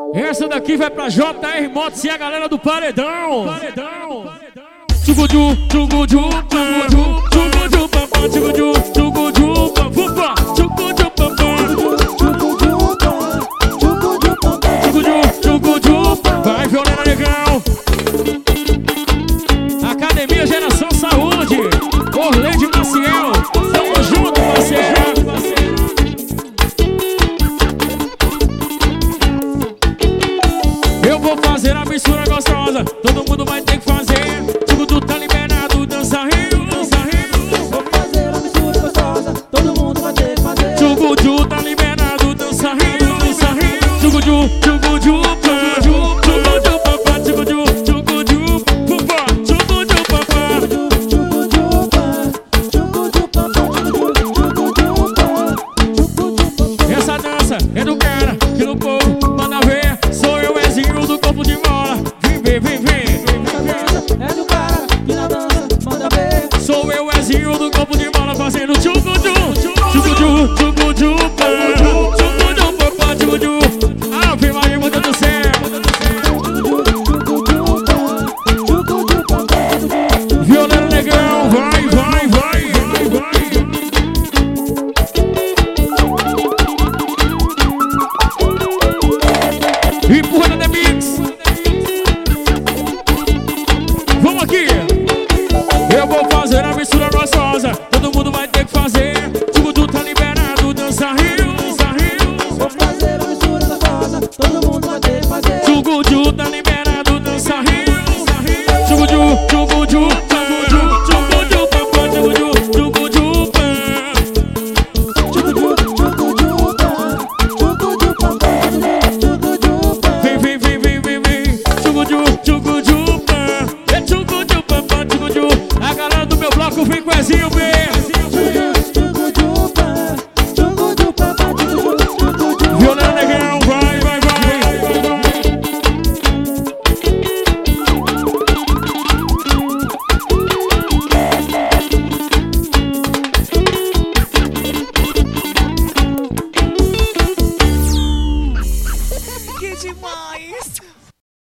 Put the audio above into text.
Essa daqui vai pra JR Motos e a galera do Paredão. Tchugudu, tchugudu, tchugudu, tchugudu, papá, tchugudu, tchugudu, papá, tchugudu, papá, tchugudu, tchugudu, vai violena legal. Academia Geração Saúde, Orlando Maciel, tamo junto, parceiro. Eu vou fazer a mistura gostosa, todo mundo vai ter que fazer. Tchugudu tá liberado, dança rio, dança rio. Vou fazer a mistura gostosa, todo mundo vai ter que fazer. Tchugudu tá liberado, dança rio, dança rio. Tchugudu, tchugudu, tchugudu, tchugudu, papá, tchugudu, tchugudu, papá, tchugudu, papá. Essa dança é do cara que no povo manda ver. Sou eu, Ezinho do corpo de mola. Vem ver, vem ver. É do cara que na dança manda ver. Sou eu, Ezinho do corpo de mola, fazendo tchugudu, tchugudu, tchugudu, tchugudu, papá, tchugudu. Ave Maria, meu Deus do céu. Violão legal, vai, vai, vai, vai, vai. Empurra na The Mix. Vamos aqui. Eu vou fazer a mistura gostosa, todo mundo vai ter que fazer. Tchugudu tá liberado, dança rio, dança rio. Vou fazer a mistura gostosa, todo mundo vai ter que fazer. Tchugudu tá liberado, dança rio, dança rio. Tchugudu, tchugudu, tchugudu, tchugudu, papá, tchugudu, tchugudu, pá. Vem, vem, vem, vem, vem, vem. Tchugudu, tchugudu, pá. É tchugudu, papá, tchugudu. A galera do meu bloco vem com Ezinho, vem.